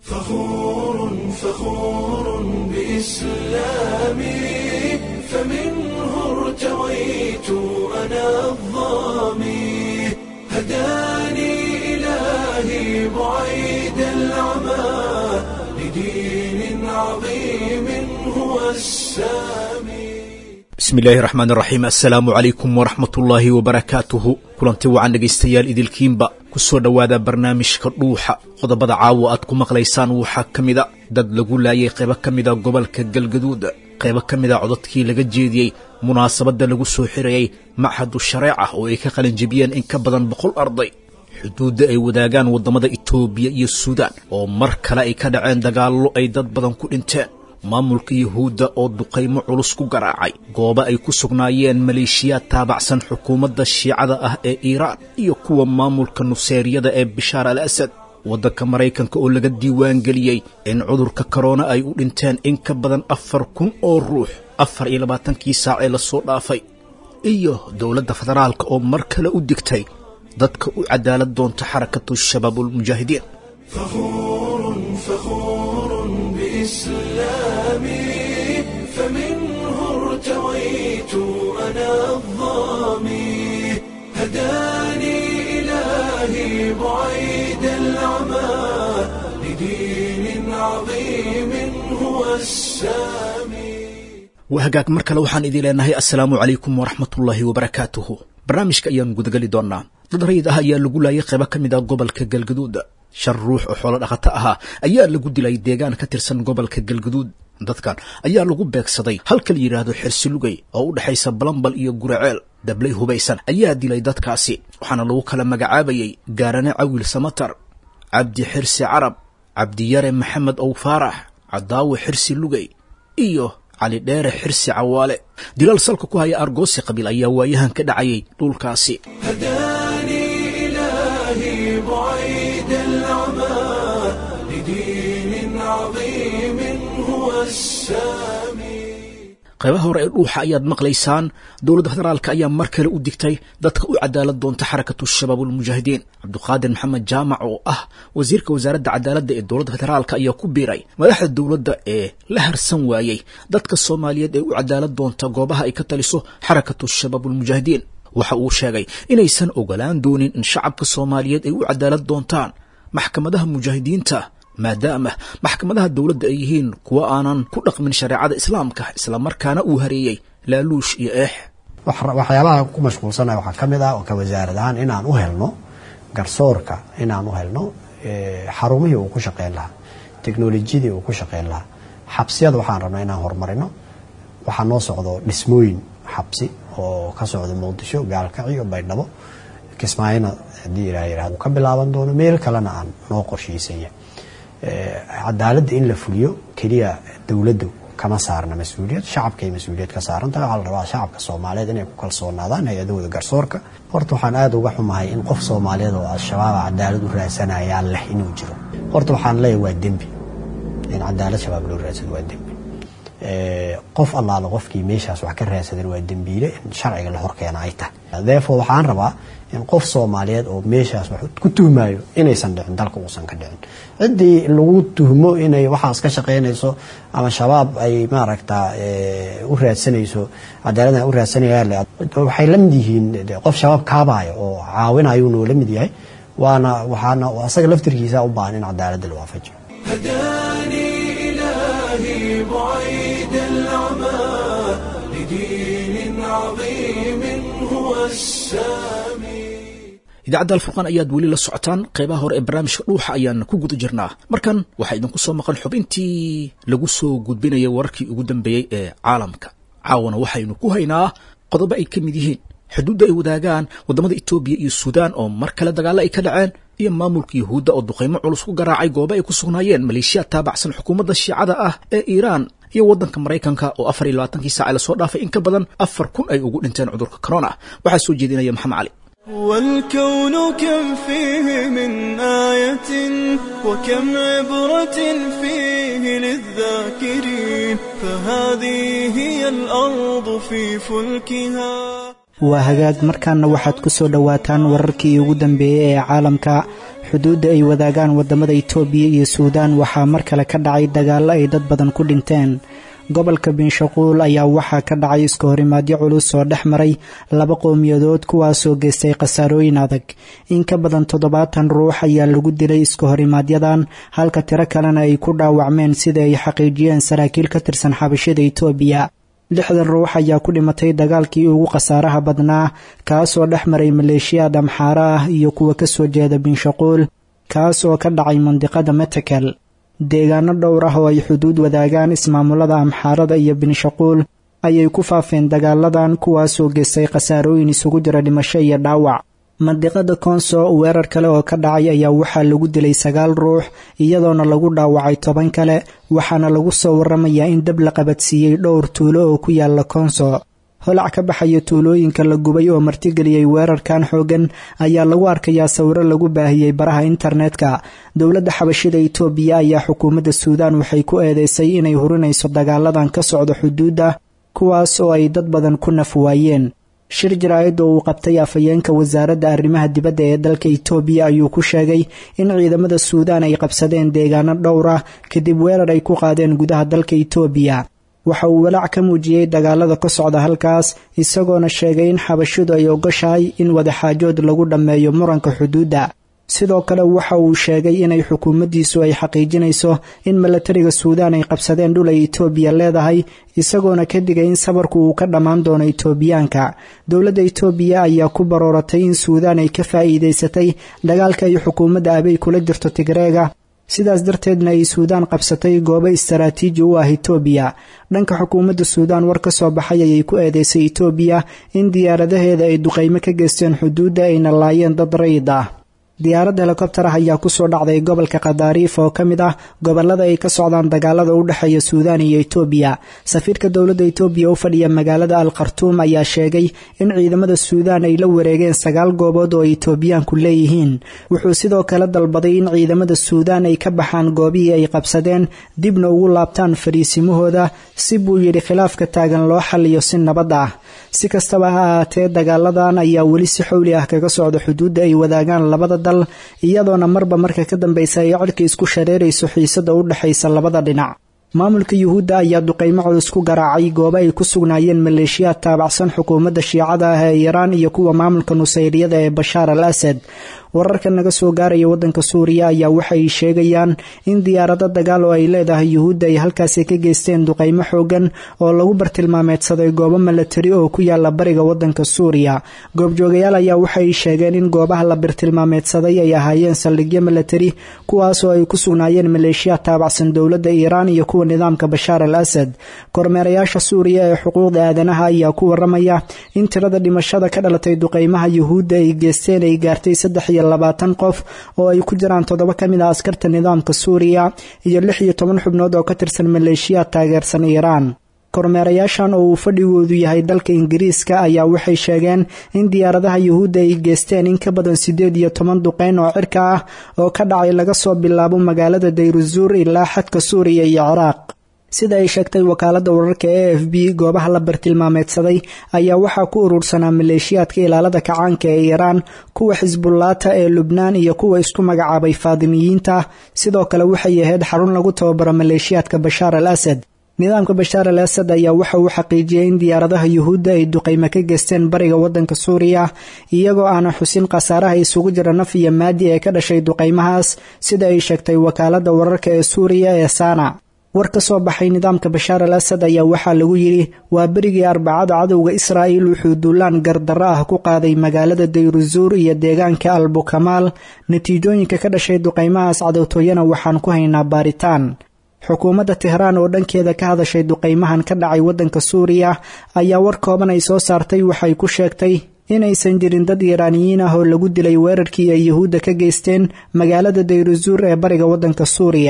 فخور بإسلامي فمنه ارتويت أنا الظامي هداني إلهي بعيد العمى لدين عظيم هو السامي. bismi illaahi raxmaan raxiim assalaamu calaykum waraxmatullaahi wabarakaatuhu kulanti wacan dhegaystayaal idilkiinba ku soo dhowaada barnaamijka dhuuxa qodobada caawa aad ku maqlaysaan waxaa ka mida dad lagu laayay qaybo ka mida gobolka galgaduud qaybo ka mida codadkii laga jeediyey munaasabadda lagu soo xirayay machadu shareeca oo ay ka qalinjebiyeen in ka badan 100 arday xuduudda ay wadaagaan waddamada itoobiya iyo suudaan oo mar kale ay ka dhaceen dagaallo ay dad badan ku dhinteen maamulka yuhuudda oo duqaymo culus ku garaacay goobo ay ku sugnaayeen maleeshiyaad taabacsan xukuumadda shiicada ah ee iiraan iyo kuwa maamulka nuseeriyada ee bishaar al asad waddanka maraykanka oo laga diiwaan geliyey in cudurka korona ay u dhinteen in ka badan 4,000 oo ruux 24kii saac ee lasoo dhaafay iyo dowladda federaalka oo mar kale u digtay dadka u cadaalad doonta xarakatu shabaabulmujaahidiin فخور بإسلامي فمنه ارتويت أنا الظامي هداني إلهي بعيد العمى لدين عظيم هو السامي. wahagaag mar kale waxaan idin leenahay assalaamu calaykum waraxmatullaahi wabarakaatuhu barnaamijka ayaan gudagali doonaa dad rayid ah ayaa lagu laayay qaybo ka mid ah gobolka galgaduud 5 ruux oo xoolo dhaqato ahaa ayaa lagu dilay deegaan ka tirsan gobolka galgaduud dadkan ayaa lagu beegsaday halka la yiraahdo xirsilugay oo u dhaxaysa balambal iyo guraceel dablay hubaysan ayaa dilay dadkaasi waxaana lagu kala magacaabayay gaarane cawil samatar cabdi xirsi carab cabdi yare maxamed ow faarax cadaawe xirsilugay iyo cali dheere xirsi cawaale dilal salka ku haya argoosi qabiil ayaa waayahan ka dhacayay dhulkaasi هداني إلهي بعيد العمى لدين عظيم هو السامي. qaybaha hore ee dhuuxa ayaad maqlaysaan dowladda federaalka ayaa mar kale u digtay dadka u cadaalad doonta xarakatu shabaabulmujaahidiin cabduqaadir maxamed jaamac oo ah wasiirka wasaaradda cadaaladda ee dowladda federaalka ayaa ku biiray madaxda dowladda ee la harsan waayey dadka soomaaliyeed ee u cadaalad doonta goobaha ay ka taliso xarakatu shabaabulmujaahidiin waxa uu sheegay inaysan ogolaan doonin in shacabka soomaaliyeed ay u cadaalad doontaan maxkamadaha mujaahidiinta maadaama maxkamadaha dowladda ay yihiin kuwa aanan ku dhaqmin shareecada islaamka isla markaana uu hareeyey laaluush iyo eex waxyaabaha ku mashquulsanaya waxaa ka mid ah oo ka wasaarad ahaan inaan u helno garsoorka inaan u helno xarumihii uu ku shaqeyn lahaa teknolojiyadii uu ku shaqeyn lahaa xabsiyada waxaan rabnaa inaan horumarino waxaa noo socdo dhismooyin xabsi oo ka socda muqdisho gaalkacyo baydhabo kismaayona haddii ilaa yidhahdo ka bilaaban doono meel kalena aan noo qorshaysanya cadaaladda in la fuliyo keliya dowladdu kama saarna mas-uuliyad shacabkay mas-uuliyad ka saaran tahay waxaa la rabaa shacabka soomaaliyeed inay ku kalsoonaadaan hay-adahooda garsoorka horta waxaan aada uga xumahay in qof soomaaliyeed oo al-shabaaba cadaalad u raadsanayaan leh inuu jiro horta waxaan leeyahay waa dembi in cadaalad shabaab loo raadsado waa dembi qof allaala qofkii meeshaas wax ka raadsadan waa dembiile in sharciga la horkeena ay tahay therefore waxaan rabaa in qof soomaaliyeed oo meeshaas wax ku tuhmayo inaysan dhicin dalka uusan ka dhicin ciddii lagu tuhmo inay waxaas ka shaqaynayso ama shabaab ay maaragtaa u raadsanayso cadaaladna u raadsanayaan waxay la mid yihiin qof shabaab kaabaayo oo caawinayo inuu la mid yahay waxaana asaga laftirkiisa u baahan in cadaaladda la waafajiyo هداني إلهي بعيد العمى لدين عظيم هو السامي. idaacadda alfurqaan ayaad weli la socotaan qaybaha hore ee barnaamijka dhuuxa ayaan ku guda jirnaa markan waxaa idinku soo maqan xubintii lagu soo gudbinayay wararkii ugu dambeeyey ee caalamka caawana waxaynu ku haynaa qodobo ay ka mid yihiin xuduudda ay wadaagaan waddamada itoobiya iyo suudaan oo mar kale dagaallo ay ka dhaceen iyo maamulka yuhuudda oo duqaymo culus ku garaacay goobo ay ku sugnaayeen maleeshiyaad taabacsan xukuumadda shiicada ah ee iiraan iyo waddanka maraykanka oo 24kii saac lasoo dhaafay in ka badan 4,000 ay ugu dhinteen cudurka corona waxaa soo jeedinaya maxamed cali. والكون كم فيه من آية وكم عبرة فيه للذاكرين فهذه هي الأرض في فلكها waa hagaag markaana waxaad ku soo dhowaataan wararkii ugu dambeeyey ee caalamka. xuduudda ay wadaagaan wadamada Itoobiya iyo Suudaan waxaa mar kale ka dhacay dagaalo ay dad badan ku dhinteen. gobolka Binshaquul ayaa waxaa ka dhacay iska horimaadyo culus oo dhex maray laba qowmiyadood kuwaasoo geystay khasaarooyin adag. in ka badan 70 ruux ayaa lagu dilay iska horimaadyadaan, halka tiro kalena ay ku dhaawacmeen sida ay xaqiijiyeen saraakiil ka tirsan xabashada Itoobiya. 60 ruux ayaa ku dhimatay dagaalkii ugu khasaaraha badnaa kaasoo dhex maray maleeshiyaad Amxaara ah iyo kuwa ka soo jeeda Binshaquul kaas oo ka dhacay mandiqada Matakel. deegaano dhowr ah oo ay xuduud wadaagaan ismaamulada Amxaarada iyo Binshaquul ayay ku faafeen dagaaladan kuwaasoo geystay khasaarooyin isugu jira dhimasho iyo dhaawac. mandiqada Konso weerar kale oo ka dhacay ayaa waxaa lagu dilay 9 ruux iyadoona lagu dhaawacay 10 kale, waxaana lagu soo waramayaa in dab la qabadsiiyey dhowr tuulo oo ku yaala Konso. holac ka baxaya tuulooyinka la gubay oo martigeliyey weerarkan xoogan ayaa lagu arkayaa sawiro lagu baahiyey baraha internetka. dowladda xabashida Itoobiya ayaa xukuumadda Suudaan waxay ku eedeysay inay hurinayso dagaaladan ka socda xuduudda kuwaas oo ay dad badan ku naf waayeen. shir jaraa'id oo uu qabtay afhayeenka wasaaradda arrimaha dibadda ee dalka Itoobiya ayuu ku sheegay in ciidamada Suudaan ay qabsadeen deegaano dhowr ah kadib weerar ay ku qaadeen gudaha dalka Itoobiya. waxa uu walaac ka muujiyey dagaalada ka socda halkaas isagoona sheegay in xabashidu ay ogashahay in wadaxaajood lagu dhammeeyo muranka xuduudda. sidoo kale waxa uu sheegay inay xukuumaddiisu ay xaqiijinayso in milatariga Suudaan ay qabsadeen dhul ay Itoobiya leedahay, isagoona ka digay in sabarku uu ka dhammaan doono Itoobiyaanka. dowladda Itoobiya ayaa ku barooratay in Suudaan ay ka faa'iidaysatay dagaalka ay xukuumadda Abiy kula jirto Tigreega, sidaas darteedna ay Suudaan qabsatay goobo istaraatiiji u ah Itoobiya. dhanka xukuumadda Suudaan war ka soo baxay ayay ku eedeysay Itoobiya in diyaaradaheeda ay duqeymo ka geysteen xuduudda ayna laayeen dad rayid ah. diyaarad helikobtar ah ayaa ku soo dhacday gobolka Qadaariif oo ka mid ah gobolada ay ka socdaan dagaalada u dhaxeeya Suudaan iyo Itoobiya. safiirka dowladda Itoobiya u fadhiya magaalada Al-Khartoum ayaa sheegay in ciidamada Suudaan ay la wareegeen 9 goobood oo Itoobiyaanku leeyihiin. wuxuu sidoo kale dalbaday in ciidamada Suudaan ay ka baxaan goobihii ay qabsadeen dibna ugu laabtaan fariisimahooda si buu yidhi khilaafka taagan loo xalliyo si nabad ah. si kastaba ha ahaatee dagaaladan ayaa weli si xowli ah kaga socda xuduudda ay wadaagaan labada dal, iyadoona marba marka ka dambaysa ay cirka isku shareerayso xiisada u dhaxaysa labada dhinac. maamulka Yuhuudda ayaa duqeymo culus ku garaacay goobo ay ku sugnaayeen maleeshiyaad taabacsan xukuumadda Shiicada ah ee Iiraan iyo kuwa maamulka Nusayriyada ee Bashaar al-Asad. wararka naga soo gaaraya wadanka Suuriya ayaa waxay sheegayaan in diyaarado dagaal oo ay leedahay Yuhuudda ay halkaasi ka geysteen duqeymo xoogan oo lagu bartilmaameedsaday goobo milatari oo ku yaala bariga wadanka Suuriya. goobjoogayaal ayaa waxay sheegeen in goobaha la bartilmaameedsaday ay ahaayeen saldhigyo milatari kuwaas oo ay ku sugnaayeen maleeshiyaad taabacsan dowladda Iiraan iyo kuwa nidaamka Bashaar al-Asad. kormeerayaasha Suuriya ee xuquuqda aadanaha ayaa ku waramaya in tirada dhimashada ka dhalatay duqeymaha Yuhuudda ay geysteen ay gaartay 20 qof oo ay ku jiraan 7 ka mid ah askarta nidaamka Suuriya iyo 16 xubnood oo ka tirsan maleeshiyaad taageersan Iiraan. kormeerayaashan oo uu fadhigoodu yahay dalka Ingiriiska ayaa waxay sheegeen in diyaaradaha Yuhuudda ay geysteen in ka badan 18 duqeyn oo cirka ah oo ka dhacay laga soo bilaabo magaalada Dayruzuur ilaa xadka Suuriya iyo Ciraaq. sida ay sheegtay wakaaladda wararka AFP, goobaha la bartilmaameedsaday ayaa waxaa ku urursanaa maleeshiyaadka ilaalada kacaanka ee Iiraan, kuwa Xisbullaahta ee Lubnaan iyo kuwa isku magacaabay Faadimiyiinta. sidoo kale waxay ahayd xarun lagu tababaro maleeshiyaadka Bashaar al-Asad. nidaamka Bashaar al-Asad ayaa waxa uu xaqiijiyay in diyaaradaha Yuhuudda ay duqeymo ka geysteen bariga wadanka Suuriya, iyagoo aan xusin khasaaraha isugu jira naf iyo maadi ee ka dhashay duqeymahaas, sida ay sheegtay wakaaladda wararka ee Suuriya ee Sana. war ka soo baxay nidaamka Bashaar al-Asad ayaa waxaa lagu yidhi waa berigii Arbacada cadowga Israa'iil wuxuu duulaan gardarro ah ku qaaday magaalada Dayruzuur iyo deegaanka Al-Bukamaal. natiijooyinka ka dhashay duqeymahaas cadowtooyana waxaan ku haynaa baaritaan. xukuumadda Tehraan oo dhankeeda ka hadashay duqeymahan ka dhacay wadanka Suuriya ayaa war kooban ay soo saartay waxay ku sheegtay inaysan jirin dad Iiraaniyiin ah oo lagu dilay weerarkii ay Yuhuudda ka geysteen magaalada Dayruzuur ee bariga wadanka Suuriya.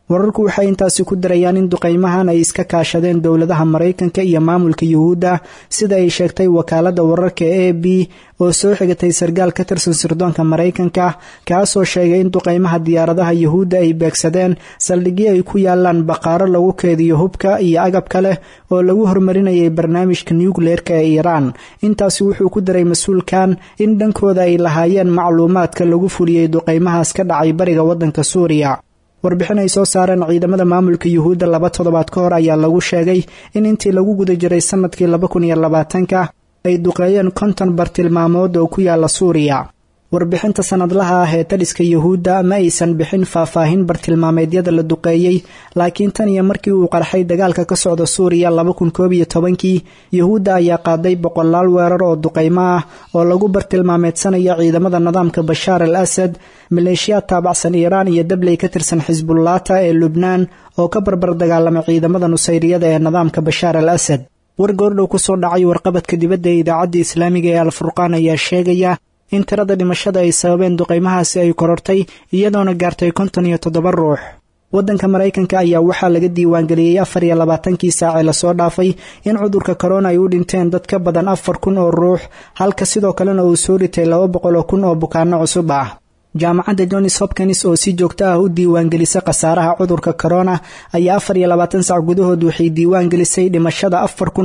wararku waxay intaasi ku darayaan in duqaymahan ay iska kaashadeen dowladaha Mareykanka iyo maamulka Yuhuudda sida ay sheegtay wakaaladda wararka AP oo soo xigatay sargaal ka tirsan sirdoonka Mareykanka kaasoo sheegay in duqaymaha diyaaradaha Yuhuudda ay beegsadeen saldhigyo ay ku yaalaan baqaaro lagu keediyo hubka iyo agab kale oo lagu horumarinayay barnaamijka nuclear-ka ee Iran. Intaasi wuxuu ku daray mas'uulkan in dhankooda ay lahaayeen macluumaadka lagu fuliyay duqaymahaas ka dhacay bariga waddanka Suuriya. warbixin ay soo saareen ciidamada maamulka Yuhuudda 2 toddobaad ka hor ayaa lagu sheegay in intii lagu guda jiray sanadkii 2020 ay duqeeyeen 50 bartilmaamood oo ku yaala Suuriya. warbixinta sanadlaha ah ee taliska Yuhuudda ma aysan bixin faahfaahin bartilmaameedyada la duqeeyay, laakiin tan iyo markii uu qarxay dagaalka ka socda Suuriya 2011 Yuhuudda ayaa qaaday boqolaal weerar oo duqeymo ah oo lagu bartilmaameedsanayo ciidamada nidaamka Bashar al-Assad, maleeshiyaad taabacsan Iiraan iyo dabley ka tirsan Xisbullah ee Lubnaan oo ka barbar dagaalamay ciidamada nusayriyada ee nidaamka Bashar al-Assad. wargoordhow ku soo dhacay warqabadka dibadda ee idaacadda Islaamiga ee Al-Furqaan ayaa sheegaya in tirada dhimashada ay sababeen duqeymahaasi ay korortay iyadoona gaartay 57 ruux. waddanka Mareykanka ayaa waxaa laga diiwaangeliyay 24 saac la soo dhaafay in cudurka corona ay u dhinteen dad ka badan 4,000 oo ruux, halka sidoo kalena uu soo ritay 200,000 oo bukaanno cusub ah. jaamacadda Johns Hopkins oo si joogto ah u diiwaangelisay khasaaraha cudurka corona ayaa 24 saac gudahood waxay diiwaangelisay dhimashada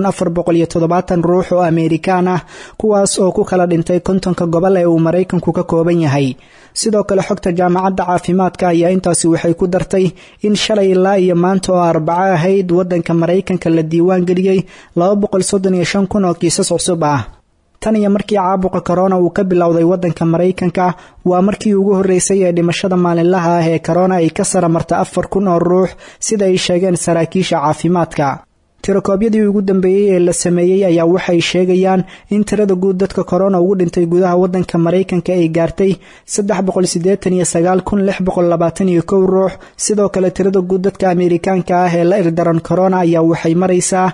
4,470 ruux oo Amerikaan ah, kuwaas oo ku kala dhintay 50 gobol ee uu Mareykanku ka kooban yahay. sidoo kale xogta jaamacadda caafimaadka ayaa intaasi waxay ku dartay in shalay ilaa iyo maanta oo Arbaco ahayd waddanka Mareykanka la diiwaangeliyay 235,000 oo kiisas cusub ah. tan iyo markii caabuqa corona uu ka bilowday waddanka Mareykanka waa markii ugu horeysay ee dhimashada maalinlaha ah ee corona ay ka sara marta 4,000 oo ruux sida ay sheegeen saraakiisha caafimaadka. tirakoobyadii ugu dambeeyay ee la sameeyay ayaa waxay sheegayaan in tirada guud dadka corona ugu dhintay gudaha waddanka Mareykanka ay gaartay 389,621 ruux. sidoo kale tirada guud dadka Amerikaanka ah ee la ildaran corona ayaa waxay maraysaa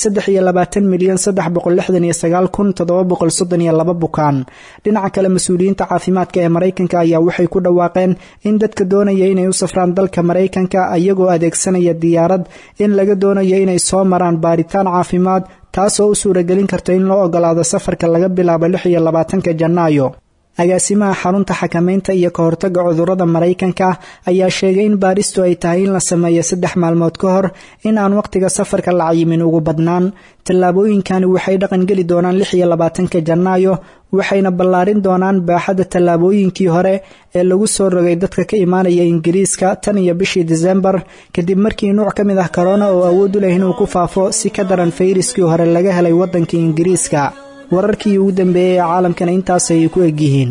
23,669,732 bukaan. dhinaca kale mas'uuliyiinta caafimaadka ee Mareykanka ayaa waxay ku dhawaaqeen in dadka doonaya inay u safraan dalka Mareykanka ayagoo adeegsanaya diyaarad in laga doonayo inay soo maraan baaritaan caafimaad taasoo u suuragelin karta in loo ogolaado safarka laga bilaabo 26 Janaayo. agaasimaha xarunta xakamaynta iyo ka hortagga cudurrada Mareykanka ayaa sheegay in baaristu ay tahay in la sameeyo 3 maalmood ka hor in aan waqtiga safarka la cayimin ugu badnaan. tallaabooyinkani waxay dhaqan geli doonaan 26 Janaayo waxayna ballaarin doonaan baaxadda tallaabooyinkii hore ee lagu soo rogay dadka ka imaanaya Ingiriiska tan iyo bishii December kadib markii nooc ka mid ah corona oo awood u leh inuu ku faafo si ka daran fayraskii hore laga helay waddanka Ingiriiska. wararkii ugu dambeeyay caalamkana intaas ay ku eg yihiin.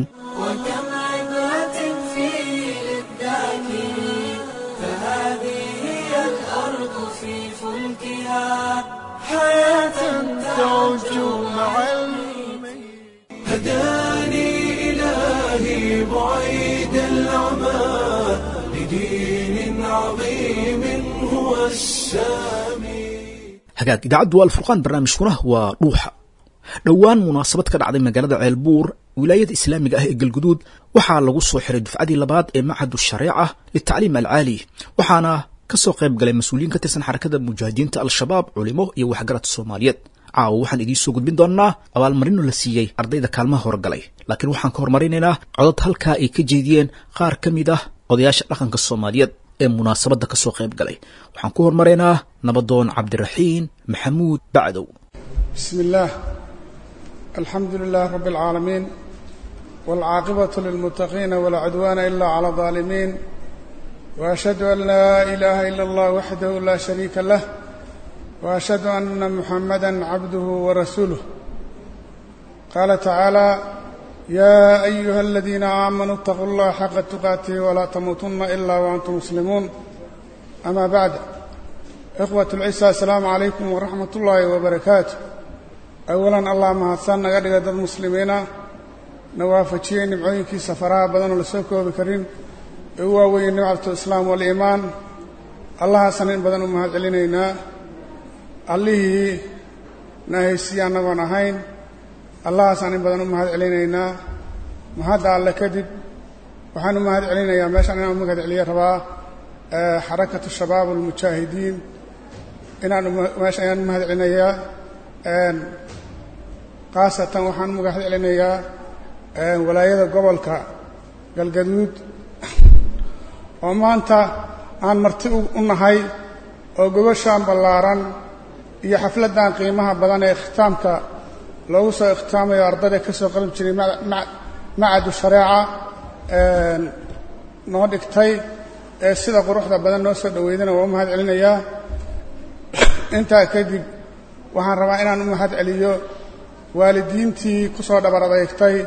هداني إلهي بعيد العمى لدين عظيم هو السامي. hagaag idaacaddu Al-Furqaan barnaamijkuna waa dhuuxa. dhowaan munaasabad ka dhacday magaalada Ceelbuur wilaayada islaamiga ah ee Galguduud waxaa lagu soo xiray dufcadii labaad ee Machadu Shariica litacliim al-caali waxaana ka soo qayb galay mas'uuliyiin ka tirsan xarakada mujaahidiinta al-shabaab, culimo iyo waxgarad Soomaaliyeed. caawa waxaan idiin soo gudbin doonaa abaalmarino la siiyey ardayda kaalmaha horgalay, laakiin waxaan ka hormarinaynaa codad halkaa ay ka jeediyeen qaar ka mid ah odayaasha dhaqanka Soomaaliyeed ee munaasabada ka soo qayb galay. waxaan ku hormaraynaa nabadoon Cabdiraxiin Maxamuud Bacdow. bismillaah الحمد لله رب العالمين والعاقبة للمتقين ولا عدوان إلا على الظالمين وأشهد أن لا إله إلا الله وحده لا شريك له وأشهد أن محمدا عبده ورسوله. قال تعالى يا أيها الذين آمنوا اتقوا الله حق تقاته ولا تموتن إلا وأنتم مسلمون. أما بعد إخوة العزة السلام عليكم ورحمة الله وبركاته. أولا الله mahadsan naga dhiga dad muslimiina nawaafajiyay nimcooyinkii safaraha badan oo la soo koobi karin ee u waaweyn nimcatu islaam wal iimaan. allahaasan in badan u mahad celinaynaa. allihii nahaysiye annagoon ahayn allahaasan in badan u mahad celinaynaa. mahadda alle kadib waxaan u mahad celinayaa meeshaan inaan mahad celiyo rabaa xarakatu shabaab almujaahidiin meesha ayaan u mahad celinayaa khaasatan waxaan u mahad celinayaa walaayada gobolka galgaduud oo maanta aan marti u nahay oo gobashaan ballaaran iyo xafladdan qiimaha badan ee ikhtiaamka loogu soo ikhtiaamayo ardayda ka soo qalab jiray macadu shareeca noo dhigtay ee sida quruxda badan noo soo dhoweydana waa u mahad celinayaa intaa kadib waxaan rabaa inaan u mahad celiyo waalidiintii ku soo dhabar adeegtay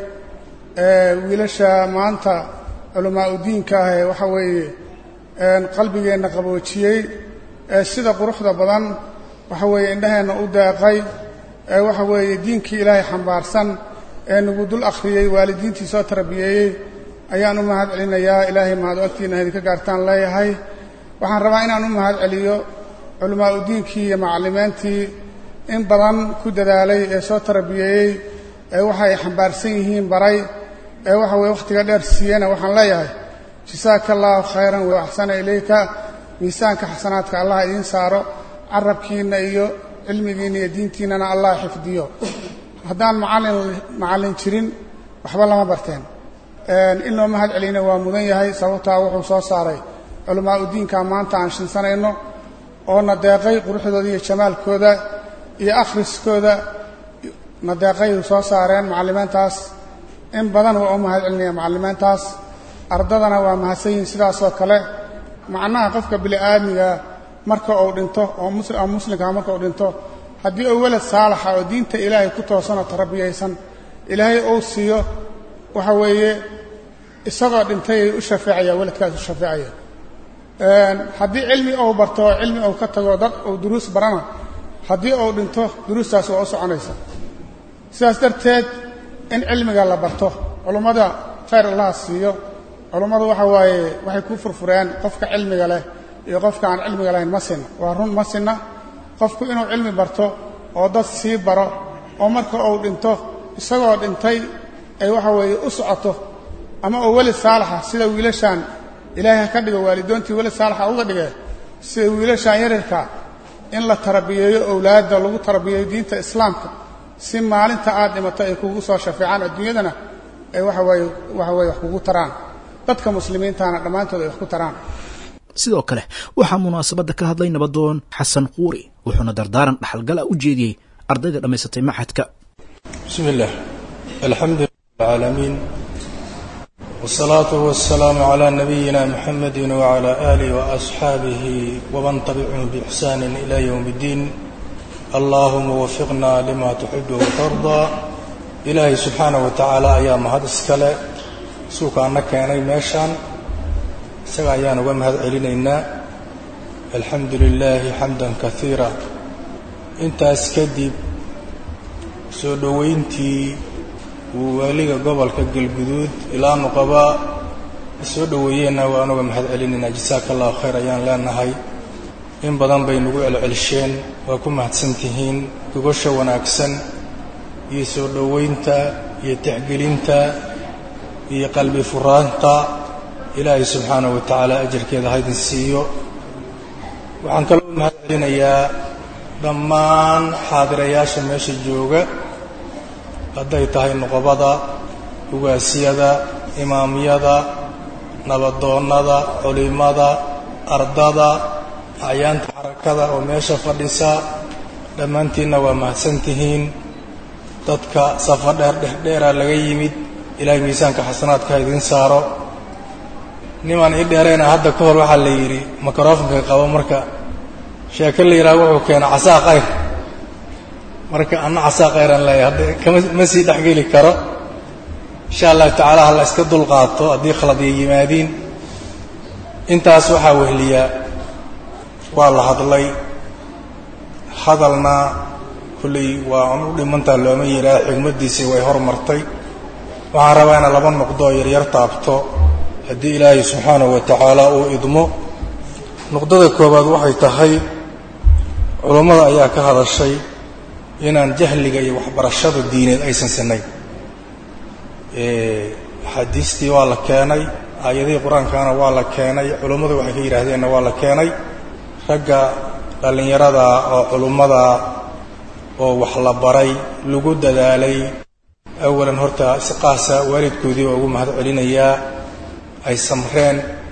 wiilasha maanta culamaa udiinka ah ee waxa weeye qalbigeenna qaboojiyey sida quruxda badan waxa weeye indhaheenna u deeqay waxa weeye diinkii ilaahay xambaarsan ee nagu dul akhriyey waalidiintii soo tarbiyeeyey ayaan u mahad celinayaa ilaahay mahad agtiina idinka gaartaan leeyahay waxaan rabaa inaan u mahad celiyo culamaa udiinkii iyo macallimiintii in badan ku dadaalay ee soo tarbiyeeyey waxa ay xambaarsan yihiin baray waxa weeye wakhtiga dheer siiyena waxaan leeyahay jasaaka allaahu khayran wa axsana ilayka miisaanka xasanaadka allah idiin saaro carabkiinna iyo cilmigiinna iyo diintiinnana allah xifdiyo haddaan macallin jirin waxba lama barteen in loo mahad celiyna waa mudan yahay sababtaa wuxuu soo saaray culamaa udiinka maanta aan shinsanayno oo nadeeqay quruxdooda iyo jamaalkooda iyo akhriskooda nadeeqay soo saareen macallimiintaas in badan waa u mahad celinaya macallimiintaas ardadana waa mahadsan yihiin sidaasoo kale macnaha qofka bini'aadmiga marka uu dhinto oo muslimkaa marka uu dhinto haddii uu welad saalaxa oo diinta ilaahay ku toosanoo tarbiyaysan ilaahay uu siiyo waxa weeye isagoo dhintay ay u shafeecaya weladkaas u shafeecaya haddii cilmi uu barto oo cilmi uu ka tago dad uu duruus barana haddii uu dhinto duruustaas waa u soconaysa sidaas darteed in cilmiga la barto culummada khayr allah siiyo culummadu waxa waaye waxay ku furfureen qofka cilmiga leh iyo qofka aan cilmiga lahayn ma sinna waa run ma sinna qofku inuu cilmi barto oo dad sii baro oo marka uu dhinto isagoo dhintay ay waxa weeye u socoto ama uu welid saalaxa sida wiilashaan ilaahay ha ka dhigo waalidoontii welid saalaxa uga dhigee sida wiilashaan yarirka in la tarbiyeeyo owlaadda lagu tarbiyeeyo diinta islaamka si maalinta aad dhimato ay kugu soo shafeecaan adduunyadana ay waxa weeye wax kugu taraan dadka muslimiintaana dhammaantood ay wax ku taraan sidoo kale waxaa munaasabadda ka hadlay nabadoon xasan quuri wuxuuna dardaaran dhaxalgala u jeediyey ardayda dhammaysatay maxadka bismi illaah alxamdu lilah alcaalamiin wsalaatu wasalaamu calaa nabiyina muxamedi wacalaa aalihi waasxaabihi waman tabicahum biixsaanin ilaa yowm اddiin allaahuma wafiqna lima tuxibu watardaa ilaahay subxaanah wa tacaala ayaa mahad iskale suukaana keenay meeshaan isaga ayaan uga mahad celinaynaa alxamdu lilaahi xamdan kaiira intaas kadib soo dhowayntii uu waaliga gobolka galguduud ilaa nuqaba soo dhoweeyeenna waan uga mahad celinaynaa jasaaka allahu khayr ayaan leenahay in badan bay nagu celcelisheen waa ku mahadsantihiin gogosha wanaagsan iyo soo dhowaynta iyo tixgelinta iyo qalbi furaanta ilaahay subxaanahu wa tacaala ajarkeeda haydin siiyo waxaan kaloo mahad celinayaa dhammaan xaadirayaasha meesha jooga hadday tahay nuqabada ugaasiyada imaamyada nabadoonnada culimada ardada acyaanta xarakada oo meesha fadhisa dhammaantiinna waa mahadsantihiin dadka safa dheerdheera laga yimid ilaahay miisaanka xasanaadka ha idiin saaro nimaan ii dheerayna hadda ka hor waxaa la yidhi mikrofonka qabo marka sheeko la yidhaha wuxuu keena casaa qayr marka anna casaa qayraan leeyahay hadda ma sii dhexgeli karo insha allahu tacaala ha la iska dulqaato haddii khaladiya yimaadiin intaas waxaa wehliyaa waa la hadlay hadalna kulley waa un u dhimantaa looma yidhaah xigmaddiisii way hormartay waxaan rabaa inaan laba nuqdoo yaryar taabto haddii ilaahay subxaanahu wa tacaala uu idmo nuqdada koowaad waxay tahay culummada ayaa ka hadashay inaan jahliga iyo waxbarashada diineed aysan sinayn axaadiistii waa la keenay aayadihii qur-aankaana waa la keenay, culummadu waxay ka yidhaahdeenna waa la keenay. ragga dhallinyarada oo culummada oo wax la baray lagu dadaalay, awalan horta siqaasa waalidkoodii oo ugu mahad celinayaa, ay samreen.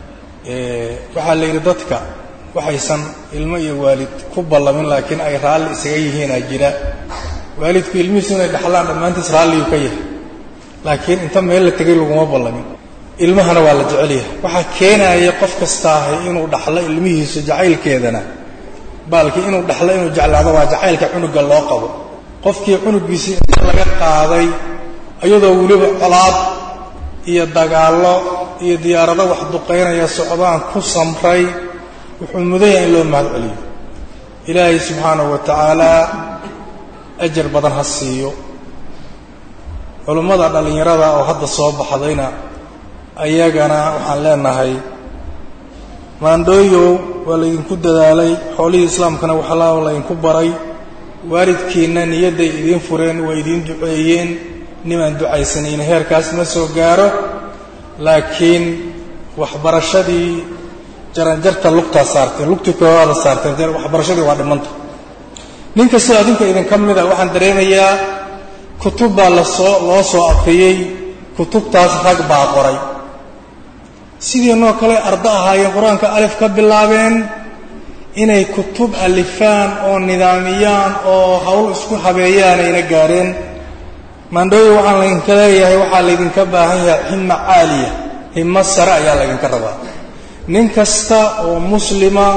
waxaa la yidhi dadka waxaysan ilmo iyo waalid ku ballamin laakiin ay raalli isaga yihiinaa jira. waalidku ilmihiisu inay dhaxlaan dhammaantiis raalliyuu ka yahay, laakiin inta meel la tegay laguma ballamin. ilmahana waa la jecel yahay. waxaa keenaya qof kastaahay inuu dhaxlo ilmihiisu jacaylkeedana, baalkii inuu dhaxlo inuu jeclaado waa jacaylka cunuga loo qabo. qofkii cunugiisii inta laga qaaday iyadoo weliba colaad iyo dagaallo iyo diyaarado wax duqaynaya socdaan ku samray, wuxuu mudan yahay in loo mahad celiyo. ilaahay subxaanahu wa tacaala ajar badan ha siiyo. culummada dhallinyarada oo hadda soo baxdayna ayagana waxaan leenahay maandhooyow waa laydinku dadaalay, xoolihii islaamkana waxalaa laydinku baray, waalidkiinna niyadday idiin fureen, waa idiin duceeyeen. nimaan ducaysanayna heerkaas ma soo gaaro, laakiin waxbarashadii jaranjarta lugtaa saarteen, lugtii koowaada saarteen, waxbarashadii waa dhimanta. nin kastoo adinka idinka mida waxaan dareemayaa kutub baa loo soo aqriyey, kutubtaas rag baa qoray. sidiinoo kale arda ahaayeen qur-aanka alif ka bilaabeen, inay kutub alifaan oo nidaamiyaan oo hawl isku habeeyaan ayna gaareen. maandhooyo waxaan laydinka leeyahay, waxaa laydinka baahan yahay himma caaliya, himmo sare ayaa laydinka rabaa. nin kasta oo muslima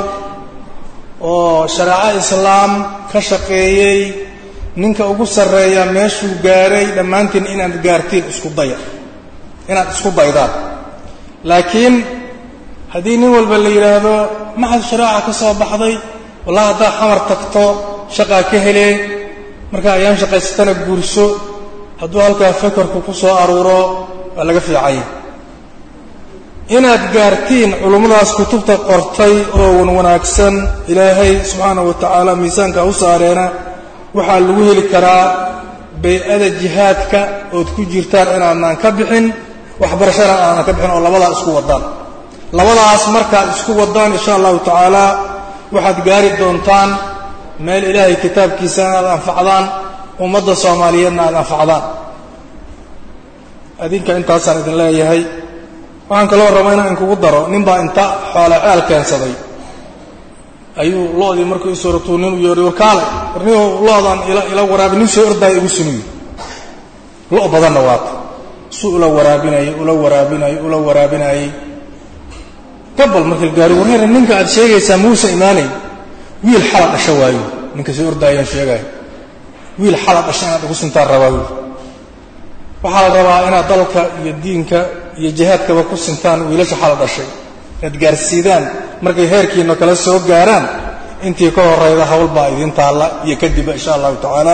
oo shareeco islaam ka shaqeeyey, ninka ugu sarreeya meeshuu gaaray, dhammaantiin inaad gaartiin inaad isku daydaan. laakiin haddii nin walba la yidhaahdo maxad shareeca ka soo baxday, wallahi haddaad xamar tagto shaqaa ka helee, markaa ayaan shaqaysatana guurso, hadduu halkaa fakarku ku soo aruuro waa laga fiicanya. inaad gaartiin culummadaas kutubta qortay oo wanaagsan, ilaahay subxaanahu wa tacaala miisaanka u saareena, waxaa lagu heli karaa bay-ada jihaadka ood ku jirtaan inaadnaan ka bixin, waxbarashana aanan ka bixin, oo labadaa isku wadaan. labadaas markaad isku wadaan insha allahu tacaala waxaad gaari doontaan meel ilaahay kitaabkiisana aad anfacdaan, ummadda soomaaliyeedna aad anfacdaan. adinka intaasaan idin leeyahay. waxaan kaloo rabaa inaan inkugu daro, nin baa inta xoole ceel keensaday ayuu lo'dii markuu isoo ragtuu nin u yeedhay, warkaale warniyow lo'dan ila waraabi, nin soo ordaaya igu sunuyo. lo' badanna waata suu ula waraabinayey gabal markii gaari wareer ninka aad sheegaysaa muusa imaanay, wiil xala dhasha waayo. ninka soo ordaayaan sheegay wiil xala dhasha inaad ugu sintaan rabaa. waxaa la rabaa inaad dalka iyo diinka iyo jihaadkaba ku sintaan wiilasha xala dhashay, inaad gaarsiidaan. markay heerkiina kala soo gaaraan, intii ka horeyda hawl baa idiin taalla iyo kadibba insha allahu tacaala.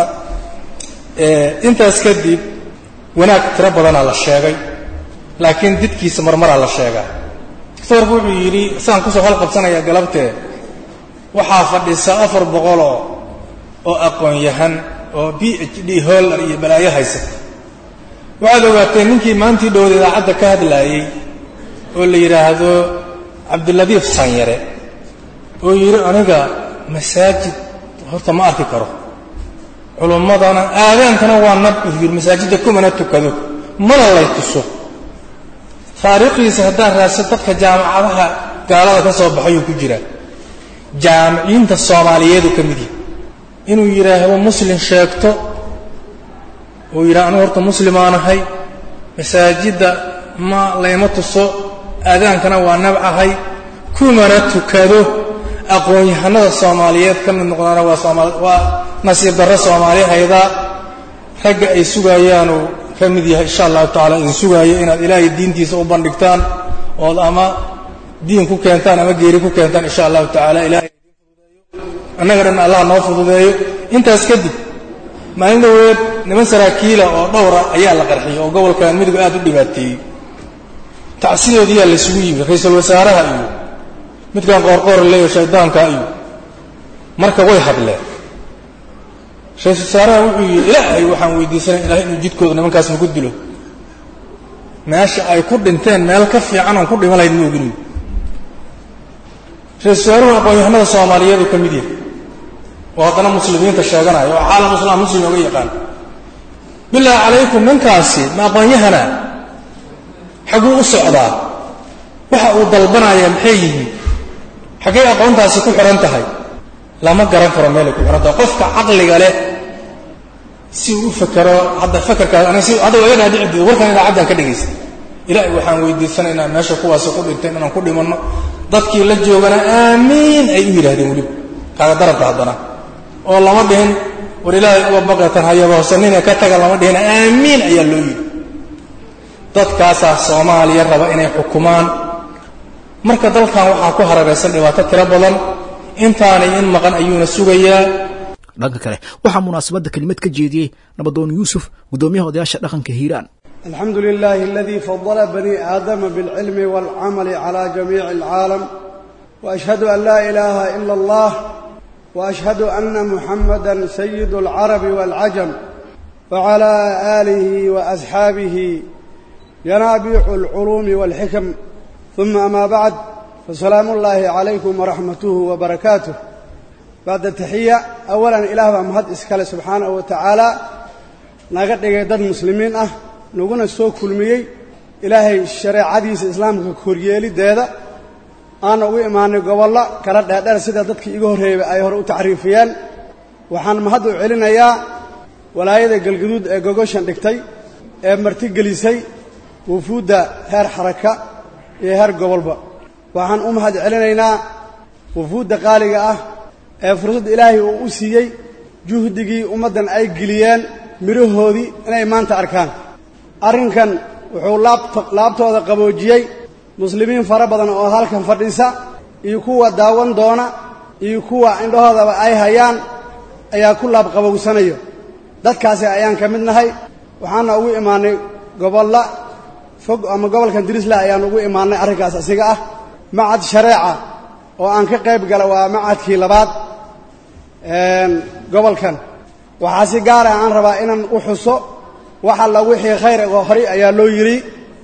intaas kadib wanaag tiro badanaa la sheegay, laakiin didkiisa marmaraa la sheegaa. doctorku wuxuu yidhi, saan kusoo halqabsanayaa galabtee, waxaa fadhisa 400 oo aqoon-yahan oo PhD holder iyo balaayo haysata. waxaad ogaateen ninkii maantii dhowda idaacadda ka hadlaayey oo la yidhaahdo cabdiladiif sanyare, oo yidhi aniga masaajid horta ma arki karo, culummadana aadaankana waa nab u yidhi, masaajidda kumana tukado, mana lay tuso. taariikhdiisa haddaan raadsan dadka jaamacadaha gaalada ka soo baxayuu ku jiraa, jaamiciinta soomaaliyeedu ka mid yahay. inuu yidhaahdo muslim sheegto oo yidhaha anu horta muslimaanahay, masaajidda ma layma tuso, aadaankana waa nabcahay, kumana tukado, aqoon-yahanada soomaaliyeed ka mid noqdaana waa nasiib darro soomaalihayda. ragga ay sugayaanuu ka mid yahay insha allahu tacala, idin sugaaya inaad ilaahay diintiisa u bandhigtaan, ood ama diin ku keentaan ama geeri ku keentaan insha allahu tacaala. ilahay annaga dhan allah noo fududeeyo. intaas kadib maalin dhaweed niman saraakiila oo dhowra ayaa la qarxiyey oo gobolkan midigu aad u dhibaateeyey. tacsidoodiyaa laysugu yimi, ra-iisul wasaaraha iyo midkaan qoorqoor leeyo shaydaanka iyo marka way hadleen. ra-iisul wasaaraha wuxuu yidhi ilaahay waxaan weydiisanay ilahay inuu jidkooda nimankaas nagu dilo. meesha ay ku dhinteen meel ka fiican oon ku dhiman lahayd ma ogin. ra-iisul wasaaruhu aqoon-yahanada soomaaliyeed uu ka mid yahay oo haddana muslimiinta sheeganaya oo caalam islaam muslim oga yaqaan. bilaahi calaykum, ninkaasi ma aqoon-yahana? xaguu u socdaa? waxa uu dalbanaya maxay yihiin? xaggay aqoontaasi ku xidhan tahay? lama garan karo meelay ku xidhan tahay. qofka caqliga leh si uu u fakero, hadda fakarkaas aniga si hadda waa iga dhici diido warkan idaacaddan ka dhegaysta. ilaahay waxaan weydiisanaynaa meesha kuwaasi ku dhinteen inaan ku dhimanno, dadkii la joogana aamiin ay u yidhaahdeen weliba kaaga darabka haddana oo lama dhihin war ilaahay uga baqatan hayaba hoosanina ka taga, lama dhihin aamiin ayaa loo yidhi. dadkaasaa soomaaliya raba inay xukumaan. marka dalkan waxaa ku hareeraysan dhibaato tiro badan, intaanay in maqan ayuuna sugayaa. dhanka kale waxaa munaasabadda kelimad ka jeediyey nabadoon yuusuf, guddoomiyaha odayaasha dhaqanka hiiraan. الحمد لله الذي فضل بني آدم بالعلم والعمل على جميع العالم، وأشهد أن لا إله إلا الله، وأشهد أن محمدا سيد العرب والعجم، وعلى آله وأصحابه ينابيع العلوم والحكم. ثم أما بعد، فسلام الله عليكم ورحمته وبركاته. بعد التحية، أولا إله ومهد إسكال سبحانه وتعالى نقد دad مسلمين naguna soo kulmiyey ilaahay shariicadiisa islaamka koryeelideeda aan ugu imaanay gobollo kala dheerdheer sida dadkii iga horreeyay ay hore u tacriifiyeen. waxaan mahad u celinayaa walaayada galgaduud ee gogoshan dhigtay ee martigelisay wufuudda heer xaraka iyo heer gobolba. waxaan u mahad celinaynaa wufuudda qaaliga ah ee fursad ilaahay uu u siiyey juhdigii ummaddan ay geliyeen mirahoodii inay maanta arkaan. arrinkan wuxuu laabtooda qaboojiyey muslimiin fara badan oo halkan fadhiisa iyo kuwa daawan doona iyo kuwa indhahoodaba ay hayaan ayaa ku laab qabowsanayo. dadkaasi ayaan ka mid nahay. waxaana ugu imaanay gobolla fog ama gobolkan dirisla ayaan ugu imaanay arrinkaas asiga ah. macad shareeca oo aan ka qayb gala waa macadkii labaad gobolkan. waxaa si gaar ah aan rabaa inaan u xuso waxa la wixii khayr oo hore ayaa loo yiri.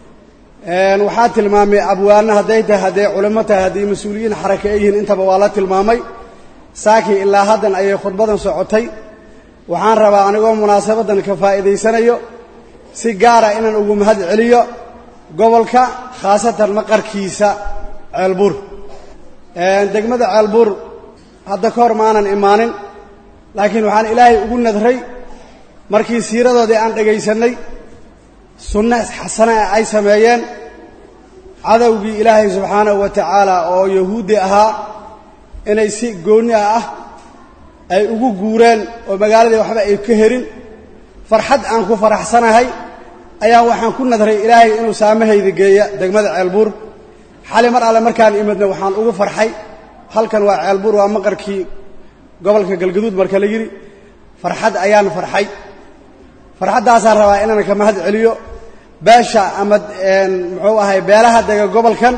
waxaa tilmaamay abwaana hadday tahay, hadday culimo tahay, hadday mas-uuliyiin xaraka ay yihiin, intaba waa la tilmaamay. saaki ilaa haddan ayay khudbadan socotay. waxaan rabaa anigoo munaasabadan ka faa'iidaysanayo si gaara inaan ugu mahad celiyo gobolka, khaasatan maqarkiisa ceelbuur. degmada ceelbuur hadda ka hor maanan imaanin, laakiin waxaan ilaahay ugu nadray markii siiradoodii aan dhagaysannay sunno xasana ay sameeyeen. cadowgii ilaahay subxaanahu wa tacaala oo yahuudi ahaa inay si goonni ah ay ugu guureen oo magaaladii waxba ay ka herin. farxad aan ku faraxsanahay ayaa waxaan ku nadray ilaahay inuu saamahayda geeya degmada ceelbuur. xali mar alle markaan imidna waxaan ugu farxay. halkan waa ceelbuur, waa maqarkii gobolka galgaduud marka la yidhi. farxad ayaan farxay. farxaddaasaan rabaa inaan ka mahad celiyo beesha ama muxuu ahay beelaha dega gobolkan.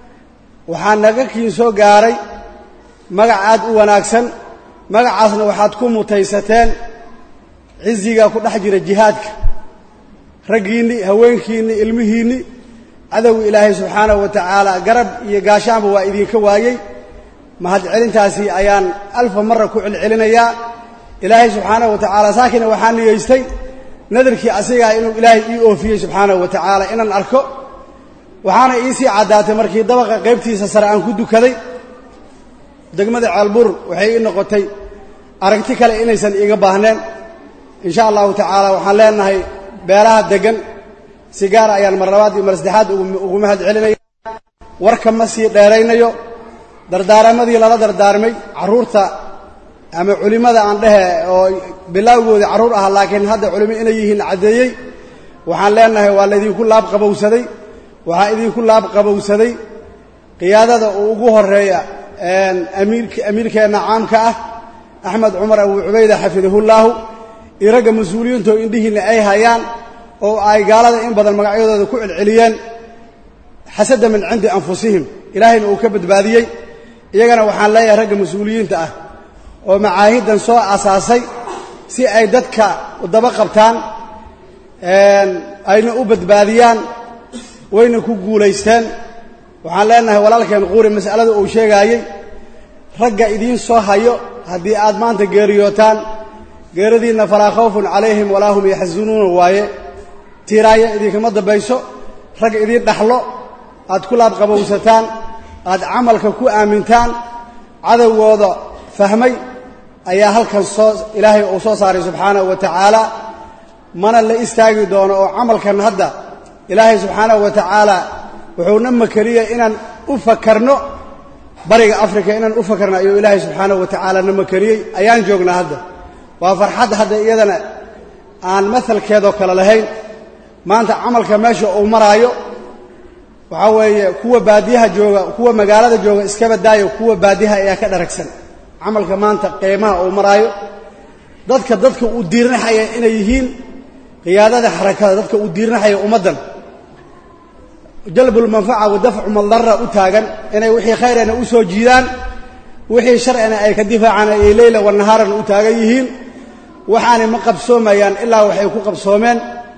waxaa naga kiin soo gaaray magac aad u wanaagsan. magacaasna waxaad ku mutaysateen ciziga ku dhex jira jihaadka. raggiinni, haweenkiinni, ilmihiinni cadowga ilaahay subxaanahu wa tacaala garab iyo gaashaanba waa idinka waayey. mahad celintaasi ayaan alfa marra ku celcelinayaa. ilaahay subxaanahu wa tacaala saakina waxaa niyeystay nadarkii asigaa inuu ilaahay ii oofiyey subxaanahu wa tacaala inaan arko. waxaana iisii caddaatay markii dabaqa qaybtiisa sare aan ku dukaday. degmada ceelbuur waxay ii noqotay aragti kale inaysan iiga baahneen. insha allahu tacaala waxaan leenahay beelaha degan si gaar ayaan mar labaad iyo mar saddexaad ugu mahad celinaya. warka ma sii dheeraynayo. dardaaramadii lala dardaarmay carruurta ama culimmada aan dhehe oo bilaawgoodii carruur ah laakiin hadda culimo inay yihiin caddeeyey. waxaan leenahay waa laydinku laab qabowsaday. waxaa idinku laab qabowsaday qiyaadada uu ugu horeeya amiirkeenna caamka ah axmed cumar abu cubayda xafidahullaahu iyo ragga mas-uuliyiinto indhihiinna ay hayaan oo ay gaalada in badan magacyadooda ku celceliyeen xasada min cindi anfusihim, ilaahayna uu ka badbaadiyey. iyagana waxaan leeyahay ragga mas-uuliyiinta ah oo macaahidan soo asaasay si ay dadka daba qabtaan ayna u badbaadiyaan wayna ku guulaysteen waxaan leenahay walaalkeen quuri mas'alada uu sheegaayey ragga idiin soo hayo haddii aad maanta geeriyootaan geeradiinna falaa khawfun calayhim walaa hum yaxzanuuna waaye tiiraaya idinkama dambayso rag idiin dhaxlo aad ku laabqabowsataan aad camalka ku aamintaan cadowgooda fahmay ayaa halkan ilaahay uu soo saaray subxaanahu wa tacaala mana la istaagi doono oo camalkan hadda ilaahay subxaanahu wa tacaala wuxuuna makeliyey inaan u fakarno bariga afrika inaan u fakarno ayuu ilaahay subxaanahu wa tacaala na makeliyey ayaan joognaa hadda waa farxad hadda iyadana aan mahalkeedoo kale lahayn maanta camalka meesha uu maraayo waxaa weeye kuwa baadiyaha jooga kuwa magaalada jooga iskaba daayo kuwa baadiyaha ayaa ka dharagsan camalka maanta qiimaha uu maraayo dadka uu diirnaxaya inay yihiin qiyaadada xarakada dadka uu diirnaxaya ummaddan jalbulmanfaca wa dafcu madara u taagan inay wixii khayrana u soo jiidaan wixii sharcina ay ka difaacaan ay leyla wa nahaaran u taagan yihiin waxaanay ma qabsoomayaan ilaa waxay ku qabsoomeen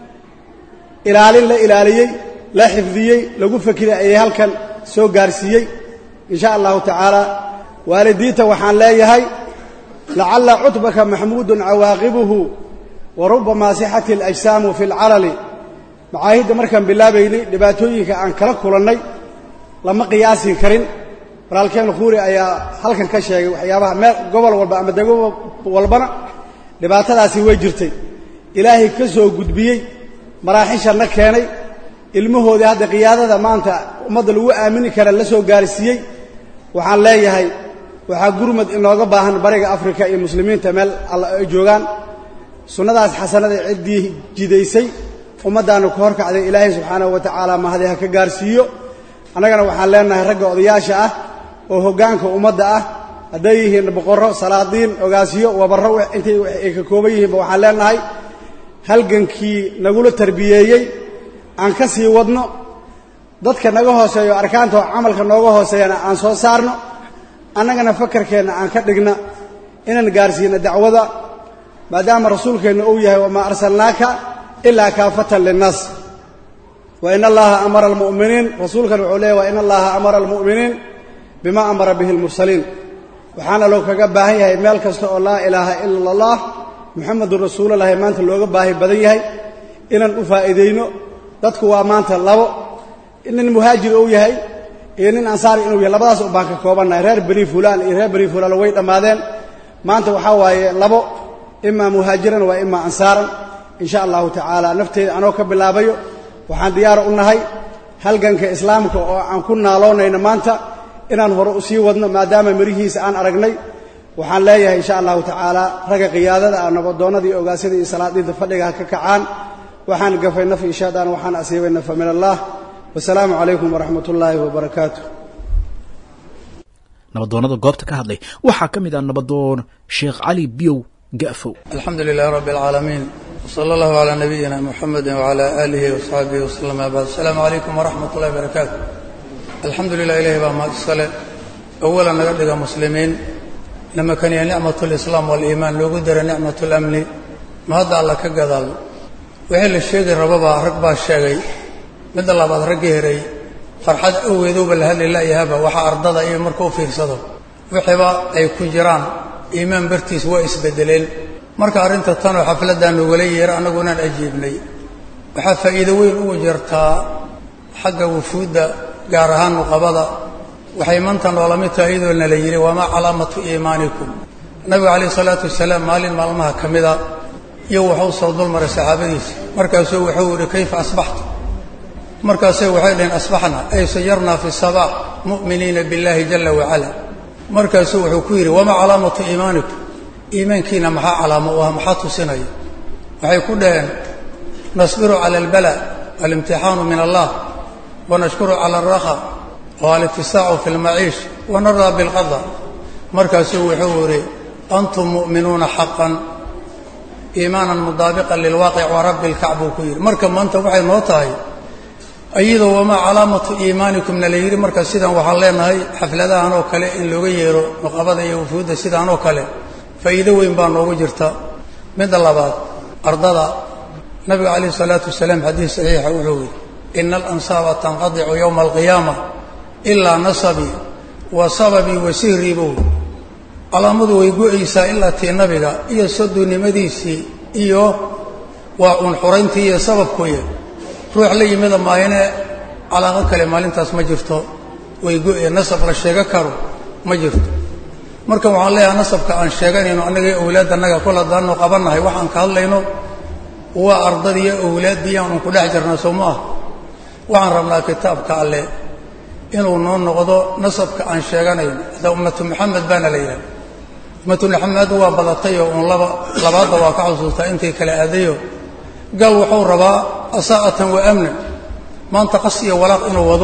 ilaalin la ilaaliyey la xifdiyey lagu fakiray ayay halkan soo gaarsiiyey in sha allahu tacaala waalidiinta waxaan leeyahay lacalla cutbaka maxmuudun cawaaqibuhu wa rubamaa sixati alajsaamu fi lcalali macaahidda markaan bilaabaynay dhibaatooyinka aan kala kulannay lama qiyaasi karin walaalkeen khuuri ayaa halkan ka sheegay waxyaabaha meel gobol walba ama dego walbana dhibaatadaasi way jirtay ilaahay ka soo gudbiyey maraaxishanna keenay ilmahoodii hadda qiyaadada maanta ummadda lagu aamini kara la soo gaarsiiyey waxaan leeyahay waxaa gurmad inooga baahan bariga afrika iyo muslimiinta meel alla ay joogaan sunnadaas xasanada ciddii jidaysay ummaddaanu ka horkacday ilaahay subxaanahu wa tacaala mahadi ha ka gaarsiiyo annagana waxaan leenahay ragga odayaasha ah oo hoggaanka ummadda ah hadday yihiin boqorro salaadiin ogaasiyo wabarro intay ay ka kooban yihiinba waxaan leenahay halgankii nagula tarbiyeeyey aan ka sii wadno dadka naga hooseeyo arkaanta oo camalka nooga hooseeyana aan soo saarno annagana fakarkeenna aan ka dhigna inaan gaarsiino dacwada maadaama rasuulkeenna uu yahay wamaa arsalnaaka ilaa kaafatan linnaas wa in allaha amara almu'miniin rasuulkan wuxuu leeyahy wa in allaha amara almu'miniin bima amara bihi almursaliin waxaana loo kaga baahan yahay meel kasta oo laa ilaaha ila allah muxamedun rasuululahi maanta looga baahi badan yahay inaan u faa'iidayno dadku waa maanta labo nin muhaajir uu yahay iyo nin ansaari inuu yahay labadaas u baan ka koobannahay reer bani fulaan iyo reer bani fulaan way dhammaadeen maanta waxaa waaye labo imaa muhaajiran waa imaa ansaaran in sha allahu tacaala nafteeda anoo ka bilaabayo waxaan diyaara u nahay halganka islaamka oo aan ku naaloonayno maanta inaan hore u sii wadno maadaama mirihiisa aan aragnay waxaan leeyahay in sha allahu tacaala ragga qiyaadada ah nabadoonnada iyo ogaasyada iyo salaadiinta fadhiga ha ka kacaan waxaan gafay naf iyo shaydaan waxaan asiibay nafa min allah wasalaamu calaykum waraxmat ullaahi wabarakaatu nabadoonnada goobta ka hadlay waxaa ka mid ah nabadoon sheekh cali biyow ga'fow alxamdu lilahi rabbi alcaalamiin wsala allahu calaa nabiyina muxamedi wacalaa aalihi wasaxbihi wasalam abacd asalaamu calaykum waraxmat ullahi barakaatu alxamdu lilah ilahi baa mahad iskale awalan naga dhiga muslimiin lama kaniya nicmat lislaam waliimaan loogu dara nicmat lamni mahadda alla ka gadaal wixii la sheegi rababaa rag baa sheegay midda labaad raggii heray farxad awgeeduuba la hadli la'yahaba waxa ardada iyo marka u fiirsado wixiiba ay ku jiraan iimaan bartiis waa isbedeleen marka arrinta tanoo xafladdaa nogala yeera annagunaan ajiibnay waxaa faa'iido weyn ugu jirtaa xagga wufuudda gaar ahaan nuqabada waxay manta noola mid tahay iyadoo nala yidhi wamaa calaamatu iimaanikum nabigu calayhi salaatu wasalaam maalin maalmaha ka mida iyo wuxuu soo dulmaray saxaabadiisa markaasuu wuxuu yidhi kayfa asbaxtu markaasay waxay dhaheen asbaxna ay sayarnaa fi sabaax mu'miniina billaahi jalla wacala markaasuu wuxuu ku yidhi wamaa calaamatu iimaanikum iimaankiina maxaa calaamo u ah maxaa tusinaya waxay ku dhaheen nasbiru cala albala alimtixaanu min allah wanashkuru cala alrakha waalitisacu fi lmaciish wanardaa bilqada markaasuu wuxuu yidhi antum mu'minuuna xaqan iimaanan mudaabiqan lilwaaqic wa rabbi lkac buu ku yidhi marka maanta waxay noo tahay ayadoo wamaa calaamatu iimaanikumna la yidhi marka sidaan waxaan leenahay xafladahan oo kale in looga yeero nuqabada iyo wufuudda sidaan oo kale faa'iido weyn baa noogu jirta midda labaad ardada nabiga calayhi salaatu wasalaam xadiis saxiixa wuxuu yidhi ina alansaaba tanqadicu yowma alqiyaama ilaa nasabii wa sababii wa sihrii buu calaamadu way go-aysaa ilaa tii nabiga iyo soddonnimadiisii iyo waa uun xurayntii iyo sababkuya ruux la yimida maayane calaaqo kale maalintaas ma jirto way go-ee nasab la sheego karo ma jirto marka waxaan leeyahay nasabka aan sheeganayno annagii awlaadanaga kol haddaanu qabannahay waxaan ka hadlayno waa ardadiiyo awlaaddii aanu ku dhex jirnaa soo ma ah waxaan rabnaa kitaabka alle inuu noo noqdo nasabka aan sheeganayno hadda ummatu maxamed baana la yidhaha ummatu maxamed waa badatayoo uun labaadba waa ka xusuustaa intay kala aadayo gal wuxuu rabaa asaa'atan wa amnan maanta qas iyo walaaq inuu wado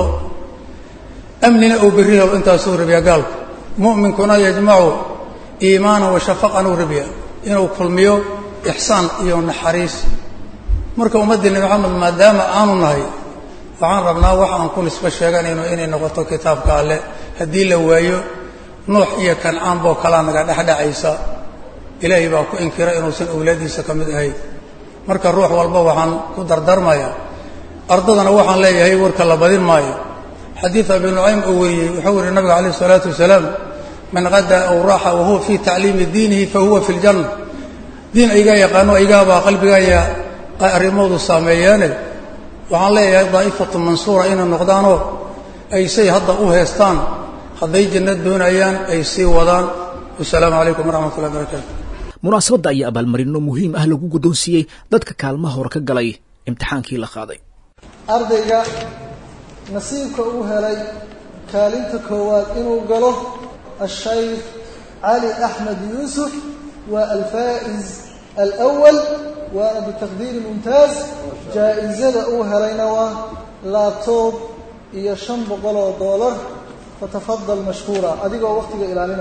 amnina uu berri rabo intaasuu rabiyaa gaalku mu'minkuna yajmacu iimaanan wa shafaqan uu rabiyaa inuu kulmiyo ixsaan iyo naxariis marka ummaddii nebi maxamed maadaama aanu nahay waxaan rabnaa wax aan ku nisbo sheeganayno inay noqoto kitaabka alle haddii la waayo nuux iyo kancaan boo kalaa naga dhexdhacaysa ilaahay baa ku inkira inuusan awlaaddiisa ka mid ahayn marka ruux walba waxaan ku dardarmayaa ardadana waxaan leeyahay warka la badin maayo xadiid abi nucaym uu wariyey wuxuu yidhi nabiga calayh isalaatu wasalaam man qadaa aw raaxa wahuwa fii tacliimi diinihi fa huwa fi ljanna diin aygaa yaqaano aygaabaa qalbigaaya arrimoodu saameeyeene waxaan leeyahay daa'ifatu mansuura inay noqdaanoo ay say hadda u heestaan hadday janno doonayaan ay sii wadaan wasalaamu calaykum waraxmat ullahi barakaatu munaasabadda ayaa abaalmarino muhiim ah lagu guddoonsiiyey dadka kaalmaha hore ka galay imtixaankii la qaaday ardayga nasiibka uu helay kaalinta koowaad inuu galo الشيخ علي أحمد يوسف والفائز الأول وبتقدير ممتاز جائزة أوهلينا لابتوب يشن $100 فتفضل مشكورا أديقوا وقتك إلى لنا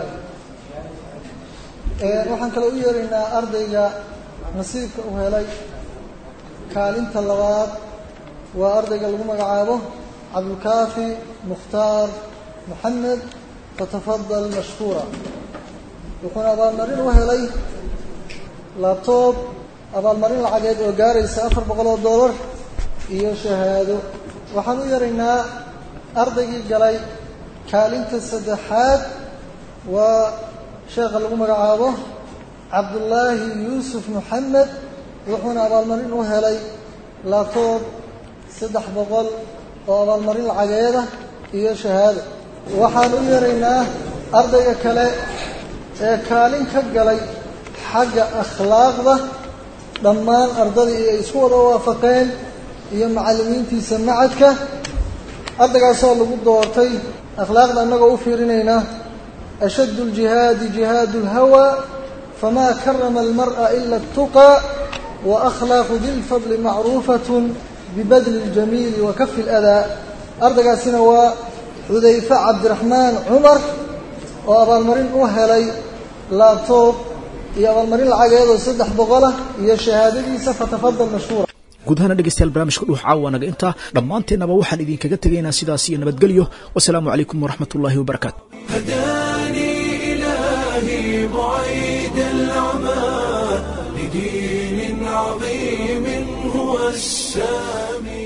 waxaan kale u yeeraynaa ardayga nasiibka u helay kaalinta labaad waa ardayga lagu magacaabo cabdulkaafi mukhtaar maxamed fatafadal mashkuura wuxuuna abaalmarin u helay laabtoob abaalmarin lacageed oo gaaraysa $400 iyo shahaado waxaan u yeeraynaa ardaygii galay kaalinta saddexaad waa sheekha lagu magacaabo cabdullaahi yuusuf maxamed wuxuuna abaalmarin u helay laabtoob $300 oo abaalmarin lacageeda iyo shahaado waxaan u yeeraynaa ardayga kale ee kaalin ka galay xagga akhlaaqda dhammaan ardadii ay isku wada waafaqeen iyo macallimiintiisa macadka ardaygaasoo lagu doortay akhlaaqda annagoo u fiirinaynaa أشد الجهاد جهاد الهوى فما كرم المرء إلا التقى وأخلاق ذي الفضل معروفة ببذل الجميل وكف الأذى أردقى سنوى حذيفة عبد الرحمن عمر وأبا المرين أهلي لابتوب يا أبا المرين العقيد وصدح بغلة يا شهادتي فتفضل مشكورا guud ahaan dhegeystayaal barnaamijka dhuux caawa naga intaa dhammaanteennaba waxaan idinkaga tegaynaa sidaas iyo nabadgelyo wasalaamu calaykum waraxmatullaahi wabarakaatu هداني إلهي بعيد العمى لدين عظيم هو السامي